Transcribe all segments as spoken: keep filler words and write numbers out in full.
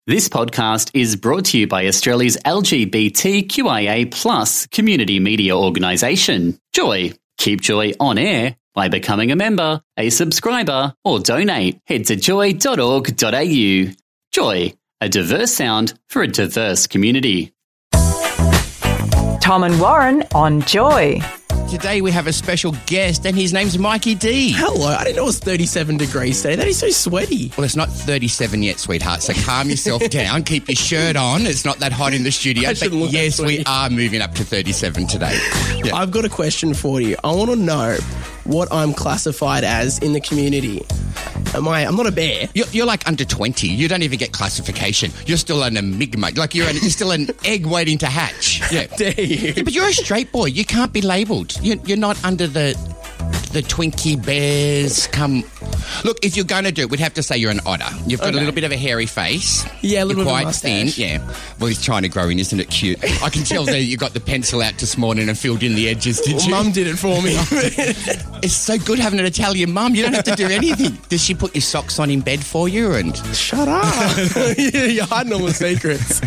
This podcast is brought to you by Australia's L G B T Q I A plus community media organisation, Joy. Keep Joy on air by becoming a member, a subscriber, or donate. Head to joy dot org dot a u. Joy, a diverse sound for a diverse community. Tom and Warren on Joy. Today we have a special guest and his name's Mikey D. Hello, I didn't know it was thirty-seven degrees today. That is so sweaty. Well, it's not thirty-seven yet, sweetheart, so calm yourself down. Keep your shirt on. It's not that hot in the studio. I But shouldn't look yes, that we sweaty. are moving up to thirty-seven today. Yeah. I've got a question for you. I want to know what I'm classified as in the community. Am I? I'm not a bear. You're, you're like under twenty. You don't even get classification. You're still an enigma. Like you're, an, you're still an egg waiting to hatch. Yeah. Dare you? Yeah, but you're a straight boy. You can't be labelled. You're, you're not under the the Twinkie bears. Come, look. If you're going to do it, we'd have to say you're an otter. You've got Okay. a little bit of a hairy face. Yeah, a little you're bit of a quite mustache. thin. Yeah. Well, he's trying to grow in, isn't it cute? I can tell that you got the pencil out this morning and filled in the edges. Did Well, you? Mum did it for me. It's so good having an Italian mum. You don't have to do anything. Does she put your socks on in bed for you? And Shut up. You're hiding all the secrets.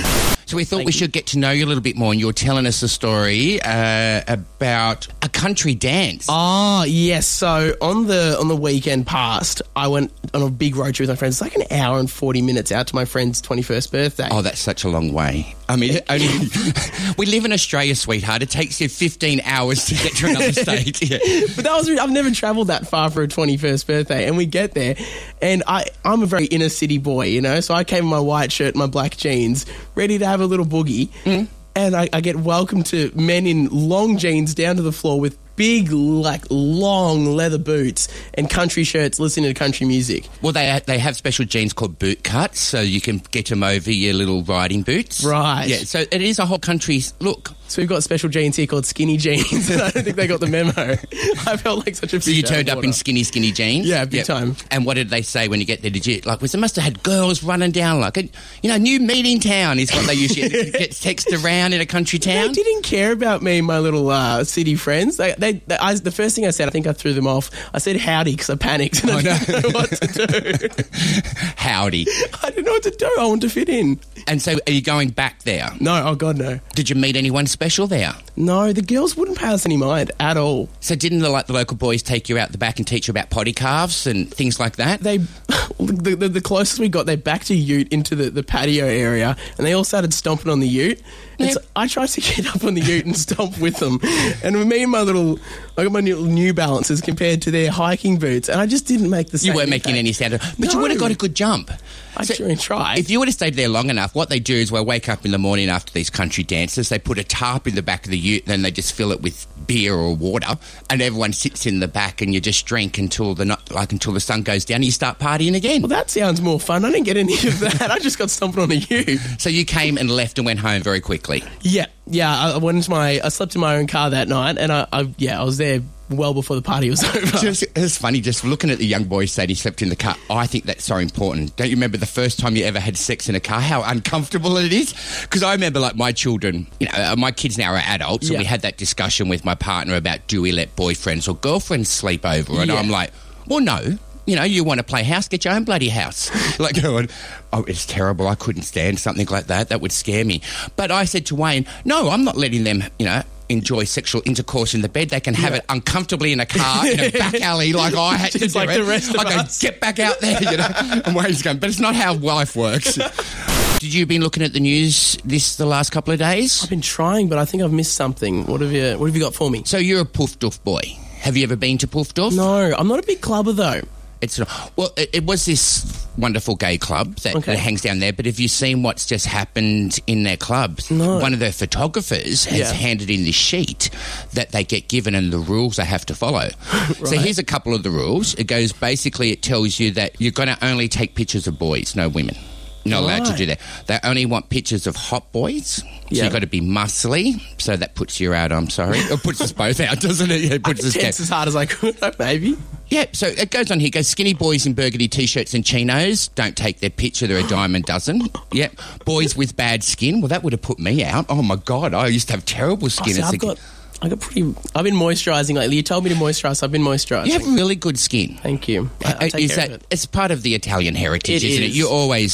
so we thought Thank we you. should get to know you a little bit more. And you're telling us a story uh, about a country dance. Oh, yes. So on the on the weekend past, I went on a big road trip with my friends. It's like an hour and forty minutes out to my friend's twenty-first birthday. Oh, that's such a long way. I mean, it only we live in Australia, sweetheart. It takes you fifteen hours to get to another state. Yeah. But that was I've never travelled that far for a twenty-first birthday, and we get there, and I I'm a very inner city boy, you know. So I came in my white shirt, my black jeans, ready to have a little boogie, and I, I get welcomed to men in long jeans down to the floor with big, like long leather boots and country shirts, listening to country music. Well, they they have special jeans called boot cuts, so you can get them over your little riding boots. Right. Yeah. So it is a whole country's look. So we've got special jeans here called skinny jeans. I don't think they got the memo. I felt like such a. So you fish out of turned up water. in skinny, skinny jeans? Yeah, big time. And what did they say when you get there? Did you, like, was it must have had girls running down, like, a, you know, new meeting town is what they usually get texted around in a country town? They didn't care about me and my little uh, city friends. They, they, they I, the first thing I said, I think I threw them off. I said howdy because I panicked and I Oh, no. didn't know what to do. Howdy. I didn't know what to do. I wanted to fit in. And so are you going back there? No, oh God, no. Did you meet anyone special there? No, the girls wouldn't pay us any mind at all. So didn't the, like, the local boys take you out the back and teach you about potty calves and things like that? They, the, the, the closest we got, they backed a ute into the, the patio area and they all started stomping on the ute. And Yep. so I tried to get up on the ute and stomp with them. And with me and my little, I got my new, new Balances compared to their hiking boots. And I just didn't make the same You weren't making impact. any sound. But you No. would have got a good jump. I So actually tried. If you would have stayed there long enough, what they do is they wake up in the morning after these country dances, they put a tarp in the back of the ute, then they just fill it with beer or water, and everyone sits in the back, and you just drink until the not like until the sun goes down, and you start partying again. Well, that sounds more fun. I didn't get any of that. I just got stomped on a ute. So you came and left and went home very quickly. Yeah, yeah. I I went into my. I slept in my own car that night, and I, I yeah, I was there well before the party was over. Just, it's funny, just looking at the young boy saying he slept in the car. I think that's so important. Don't you remember the first time you ever had sex in a car? How uncomfortable it is? Because I remember, like, my children, you know, uh, my kids now are adults, Yeah. and we had that discussion with my partner about do we let boyfriends or girlfriends sleep over? And Yeah. I'm like, well, no. You know, you want to play house, get your own bloody house. Like, going, oh, it's terrible. I couldn't stand something like that. That would scare me. But I said to Wayne, no, I'm not letting them, you know, enjoy sexual intercourse in the bed. They can have Yeah. it uncomfortably in a car, in a back alley like I had to Just do like it. the rest of I go, us. get back out there, you know. And Wayne's going, but it's not how life works. Did you been looking at the news this the last couple of days? I've been trying, but I think I've missed something. What have you? What have you got for me? So you're a Poof Doof boy. Have you ever been to Poof Doof? No, I'm not a big clubber though. It's not, well, it, it was this wonderful gay club that, Okay. that hangs down there. But have you seen what's just happened in their club? No. One of their photographers has Yeah. handed in this sheet that they get given and the rules they have to follow. So Right. here's a couple of the rules. It goes basically, it tells you that you're going to only take pictures of boys, no women. You're not allowed to Right. do that. They only want pictures of hot boys. So Yeah. you've got to be muscly. So that puts you out, I'm sorry. It puts us both out, doesn't it? Yeah, it I puts us dance down. as hard as I could, maybe. Yeah, so it goes on here. It goes, skinny boys in burgundy T-shirts and chinos. Don't take their picture. They're a dime a dozen. Yep. Boys with bad skin. Well, that would have put me out. Oh, my God. I used to have terrible Oh, skin. see, as a I've kid. got, I got pretty. I've been moisturising lately. You told me to moisturise. So I've been moisturising. You have really good skin. Thank you. I, I take is care that, of it. It's part of the Italian heritage, It isn't it? is. You always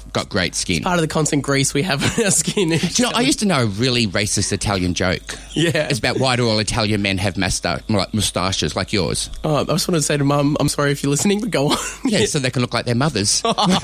got great skin. Part of the constant grease we have on our skin. Do you know, I used to know a really racist Italian joke. Yeah. It's about why do all Italian men have musta- like moustaches like yours? Oh, I just wanted to say to Mum, I'm sorry if you're listening, but go on. Yeah, so they can look like their mothers. Oh, no.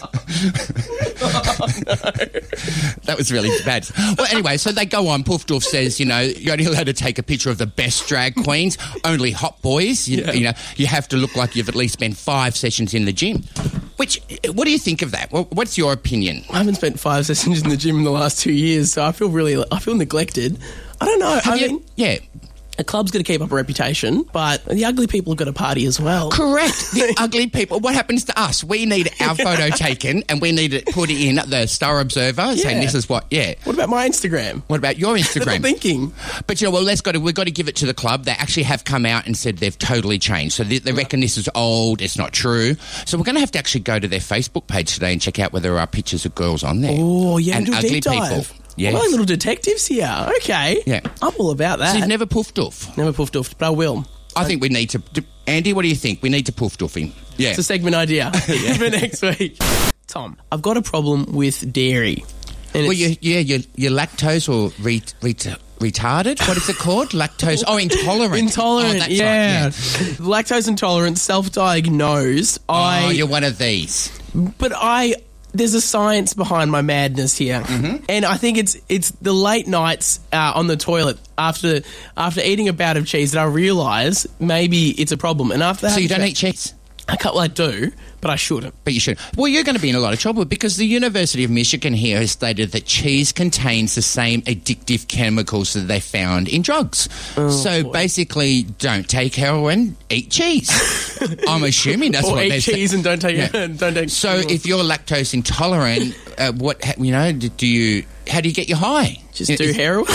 That was really bad. Well, anyway, so they go on. Poof Doof says, you know, you're only allowed to take a picture of the best drag queens, only hot boys. You, Yeah. you know, you have to look like you've at least spent five sessions in the gym. Which, what do you think of that? What- What's your opinion? I haven't spent five sessions in the gym in the last two years, so I feel really, I feel neglected. I don't know. Have I you- mean, yeah. a club's got to keep up a reputation, but the ugly people have got to party as well. Correct. The ugly people. What happens to us? We need our photo taken and we need to put it in the Star Observer saying Yeah. this is what, yeah. What about my Instagram? What about your They're Instagram? not thinking. But you know, well, let's got to. We've got to give it to the club. They actually have come out and said they've totally changed. So they, they reckon this is old. It's not true. So we're going to have to actually go to their Facebook page today and check out whether there are pictures of girls on there. Oh, yeah, and do a ugly deep dive. people. Yeah. Well, little detectives here. Okay. Yeah. I'm all about that. So you've never poofed off. Never poofed off, but I will. I think we need to. Andy, what do you think? We need to poof off him. Yeah. It's a segment idea for next week. Tom, I've got a problem with dairy. And Well, it's- you, yeah, you're, you're lactose or re, re, retarded? What is it called? Lactose? Oh, intolerant. Intolerant, Oh, that's yeah. right, Lactose intolerant, self-diagnosed. Oh, I, you're one of these. but I, there's a science behind my madness here, Mm-hmm. and I think it's it's the late nights uh, on the toilet after after eating a bout of cheese that I realise maybe it's a problem. And after So you having don't a- eat cheese? I can't. Well, I do, but I shouldn't. But you should. Well, you're going to be in a lot of trouble because the University of Michigan here has stated that cheese contains the same addictive chemicals that they found in drugs. Oh, so basically, don't take heroin, eat cheese. I'm assuming that's Or what eat they're cheese saying. and don't take Yeah. don't take. So if you're lactose intolerant, uh, what ha- you know? Do do you? How do you get you high? just You- do heroin.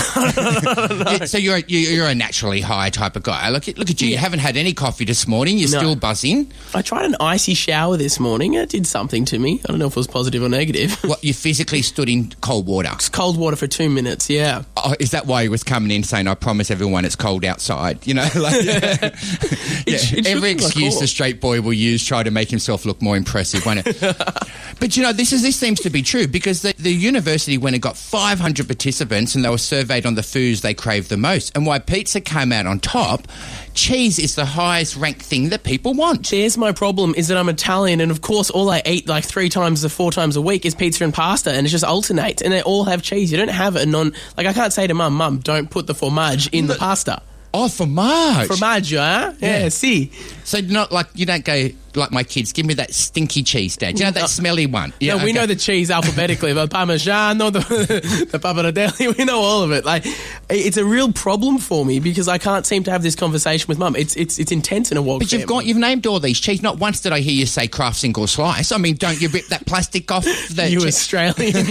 Yeah, so you're a, you- you're a naturally high type of guy. Look at look at you. You Yeah. haven't had any coffee this morning. You're No. still buzzing. I tried an icy shower this morning. It did something to me. I don't know if it was positive or negative. What you physically stood in cold water. It's cold water for two minutes. Yeah. Oh, is that why he was coming in saying, I promise everyone it's cold outside? You know, like, yeah. Yeah. sh- it Every should be like excuse cool. the straight boy will use try to make himself look more impressive, won't it? But, you know, this is this seems to be true because the, the university went and got five hundred participants and they were surveyed on the foods they craved the most. And why pizza came out on top, cheese is the highest ranked thing that people want. There's my problem is that I'm Italian, and of course, all I eat like three times or four times a week is pizza and pasta, and it just alternates, and they all have cheese. You don't have a non like I can't say to mum, mum, don't put the fromage in the pasta. Oh, fromage. Fromage, huh? Yeah, Yeah. see. So not like you don't go like my kids. Give me that stinky cheese, Dad. You know that smelly one. Yeah, no, we okay. know the cheese alphabetically. The Parmigiano, the, the Pappardelle, we know all of it. Like, it's a real problem for me because I can't seem to have this conversation with mum. It's it's it's intense in a walk. But you've got you've named all these cheese. Not once did I hear you say Kraft single slice. I mean, don't you rip that plastic off the you che- Australian,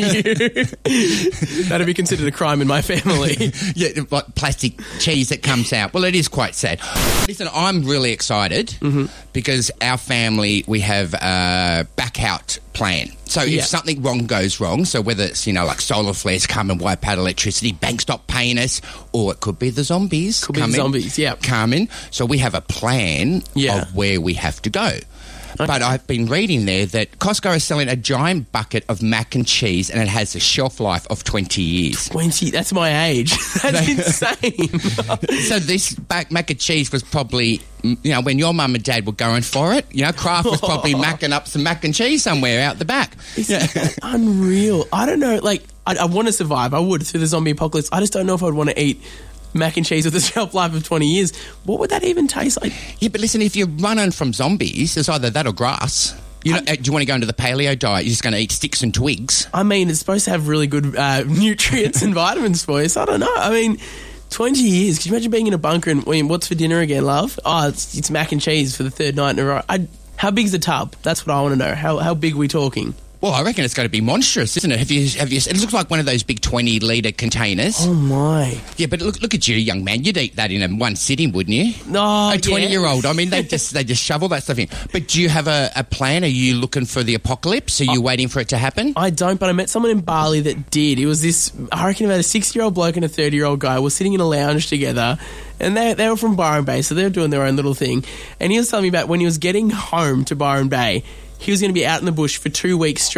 you. That'd be considered a crime in my family. yeah, like plastic cheese that comes out. Well, it is quite sad. Listen, I'm really excited Mm-hmm. because our family we have a back out plan. So Yeah. if something wrong goes wrong, so whether it's, you know, like solar flares come and wipe out electricity, banks stop paying us, or it could be the zombies Could be the coming, zombies, yeah. coming. So we have a plan Yeah. of where we have to go. But I've been reading there that Costco is selling a giant bucket of mac and cheese and it has a shelf life of twenty years. twenty, that's my age. That's insane. So this back mac and cheese was probably, mm, you know, when your mum and dad were going for it, you know, Kraft was probably macking up some mac and cheese somewhere out the back. It's unreal. I don't know. Like, I, I want to survive. I would through the zombie apocalypse. I just don't know if I'd want to eat mac and cheese with a shelf life of twenty years. What would that even taste like? Yeah, but listen, if you're running from zombies, it's either that or grass. You know, uh, do you want to go into the paleo diet? You're just going to eat sticks and twigs. I mean, it's supposed to have really good uh, nutrients and vitamins for you. So I don't know. I mean, twenty years. Could you imagine being in a bunker and, I mean, what's for dinner again, love? Oh, it's, it's mac and cheese for the third night in a row. I, how big's the tub? That's what I want to know. How how big are we talking? Well, I reckon it's going to be monstrous, isn't it? Have you? Have you? It looks like one of those big twenty litre containers. Oh, my. Yeah, but look, look at you, young man. You'd eat that in a one sitting, wouldn't you? No, A twenty-year-old. I mean, they just they just shovel that stuff in. But do you have a, a plan? Are you looking for the apocalypse? Are you waiting for it to happen? I don't, but I met someone in Bali that did. It was this, I reckon about a sixty-year-old bloke and a thirty-year-old guy were sitting in a lounge together, and they, they were from Byron Bay, so they were doing their own little thing. And he was telling me about when he was getting home to Byron Bay, he was going to be out in the bush for two weeks straight,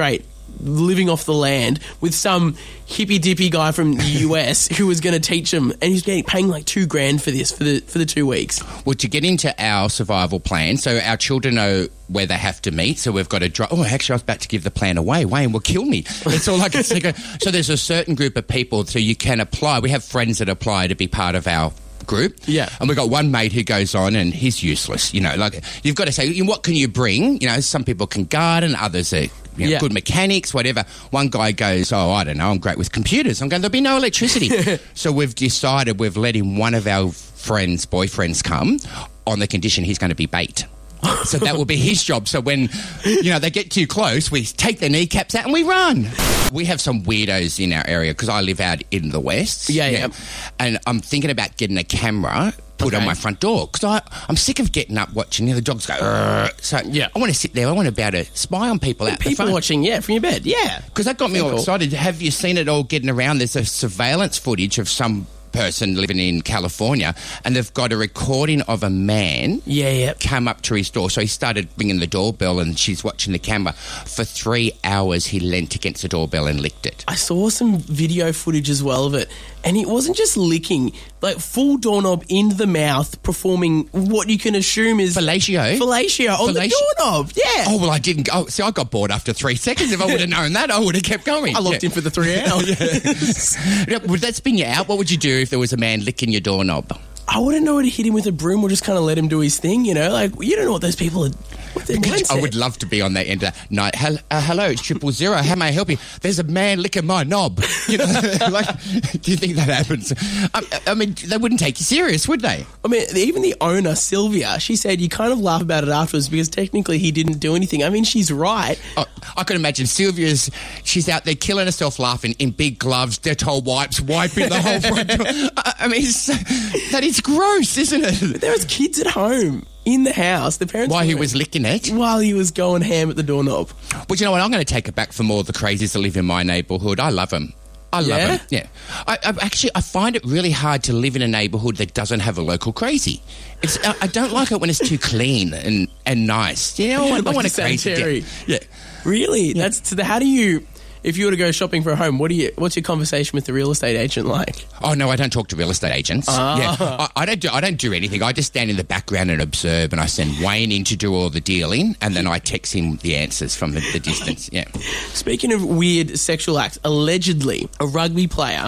living off the land with some hippy dippy guy from the U S who was going to teach him, and he's getting paying like two grand for this for the for the two weeks. Well, to get into our survival plan, so our children know where they have to meet. So we've got to drive. Oh, actually, I was about to give the plan away. Wayne will kill me. It's all like it's like a, so. There's a certain group of people, so you can apply. We have friends that apply to be part of our group. Yeah. And we've got one mate who goes on and he's useless. You know, like you've got to say, what can you bring? You know, some people can garden, others are you know, Yeah. good mechanics, whatever. One guy goes, oh, I don't know, I'm great with computers. I'm going, there'll be no electricity. So we've decided we've let him, one of our friends' boyfriends come on the condition he's going to be bait. So that will be his job. So when, you know, they get too close, we take their kneecaps out and we run. We have some weirdos in our area because I live out in the west. Yeah, yeah. And I'm thinking about getting a camera put Okay. on my front door because I'm sick of getting up watching you know, the dogs go, "Urgh." So Yeah. I want to sit there. I want to be able to spy on people out the People front. watching, yeah, from your bed, yeah. Because that got me all Cool. excited. Have you seen it all getting around? There's a surveillance footage of some person living in California and they've got a recording of a man Yeah, yeah. come up to his door. So he started ringing the doorbell and she's watching the camera. For three hours he leant against the doorbell and licked it. I saw some video footage as well of it, and it wasn't just licking, like full doorknob into the mouth, performing what you can assume is Fellatio? fellatio on Fellatio? the doorknob. Yeah. Oh, well, I didn't go. See, I got bored after three seconds. If I would have known that, I would have kept going. I locked Yeah. in for the three hours. Yeah, would that spin you out? What would you do if there was a man licking your doorknob? I wouldn't know where to hit him with a broom or just kind of let him do his thing, you know? Like, you don't know what those people are, what their mindset. I would love to be on that end of that night. Hel- uh, hello, it's triple zero. How may I help you? There's a man licking my knob. You know, like, do you think that happens? I, I mean, they wouldn't take you serious, would they? I mean, even the owner, Sylvia, she said you kind of laugh about it afterwards because technically he didn't do anything. I mean, she's right. Oh, I can imagine Sylvia's, she's out there killing herself laughing in big gloves, Dettol wipes, wiping the whole front door. I, I mean, it's, that is gross, isn't it? There was kids at home in the house. The parents While he were- was licking it. while he was going ham at the doorknob. But you know what? I'm going to take it back from all the crazies that live in my neighbourhood. I love them. I love Yeah? them. Yeah. I, I actually I find it really hard to live in a neighbourhood that doesn't have a local crazy. It's I, I don't like it when it's too clean and, and nice. You know, I, want- I Like want a the crazy. sanitary. Yeah. Really? That's so the, how do you? If you were to go shopping for a home, what do you? What's your conversation with the real estate agent like? Oh no, I don't talk to real estate agents. Ah. Yeah, I, I don't do. I don't do anything. I just stand in the background and observe, and I send Wayne in to do all the dealing, and then I text him the answers from the, the distance. Yeah. Speaking of weird sexual acts, allegedly a rugby player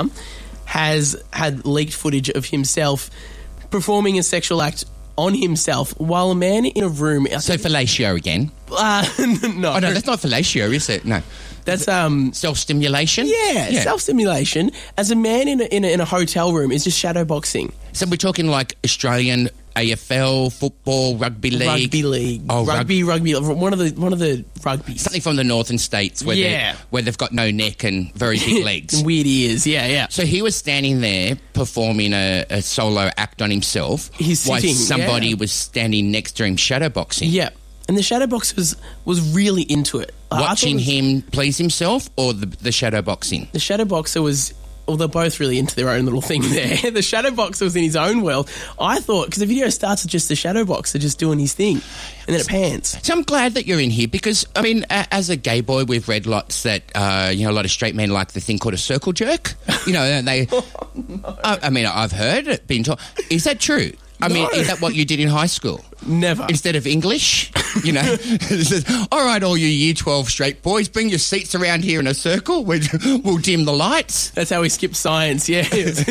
has had leaked footage of himself performing a sexual act on himself while a man in a room. I So think- fellatio again. uh, no, Oh no, that's not fellatio, is it? No. that's um. Self stimulation. Yeah, self-stimulation as a man in a, in a, in a hotel room is just shadow boxing. So we're talking like Australian A F L, football, rugby league. Rugby league, Oh, rug- rugby, rugby, one of the one of the rugby. Something from the northern states where, Yeah. they where they've got no neck and very big legs. Weird ears, yeah, yeah. So he was standing there performing a, a solo act on himself He's while sitting, somebody yeah. was standing next to him shadowboxing. Yeah, and the shadow box was was really into it. I- I thought Watching it was- him please himself or the, the shadowboxing? The shadow boxer was. Well, they're both really into their own little thing there. The shadow boxer was in his own world. I thought, because the video starts with just the shadow boxer just doing his thing, and then it pans. So I'm glad that you're in here because, I mean, a- as a gay boy, we've read lots that, uh, you know, a lot of straight men like the thing called a circle jerk. You know, and they... Oh, I, I mean, I've heard it being taught. Is that true? I mean, No. is that what you did in high school? Never. Instead of English, you know, it says, all right, all you year twelve straight boys, bring your seats around here in a circle. We'll, we'll dim the lights. That's how we skip science, yeah.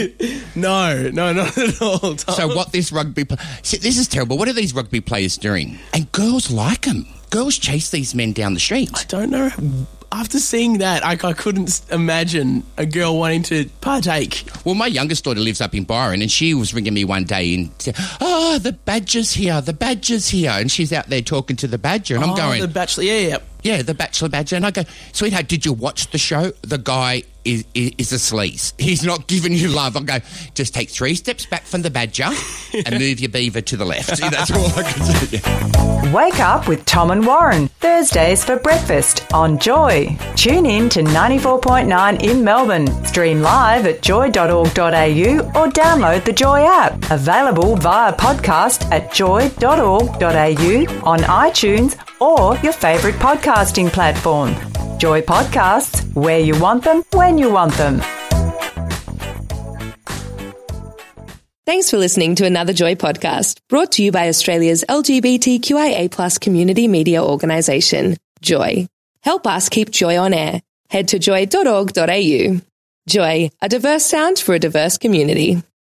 no, no, not at all. Tom. So what this rugby... Pl- See, this is terrible. What are these rugby players doing? And girls like them. Girls chase these men down the street. I don't know. After seeing that, I, I couldn't s- imagine a girl wanting to partake. Well, my youngest daughter lives up in Byron, and she was ringing me one day and said, oh, the badger's here, the badger's here. And she's out there talking to the badger, and I'm Oh, going... The Bachelor, yeah, yeah. Yeah, the Bachelor Badger. And I go, sweetheart, did you watch the show? The guy is, is, is a sleaze. He's not giving you love. I go, just take three steps back from the badger and move your beaver to the left. See, that's all I can do. Yeah. Wake up with Tom and Warren, Thursdays for breakfast on Joy. Tune in to ninety-four point nine in Melbourne. Stream live at joy dot org dot a u or download the Joy app. Available via podcast at joy dot org dot a u, on iTunes or your favourite podcasting platform. Joy podcasts, where you want them, when you want them. Thanks for listening to another Joy podcast, brought to you by Australia's L G B T Q I A plus community media organisation, Joy. Help us keep Joy on air. Head to joy dot org dot a u. Joy, a diverse sound for a diverse community.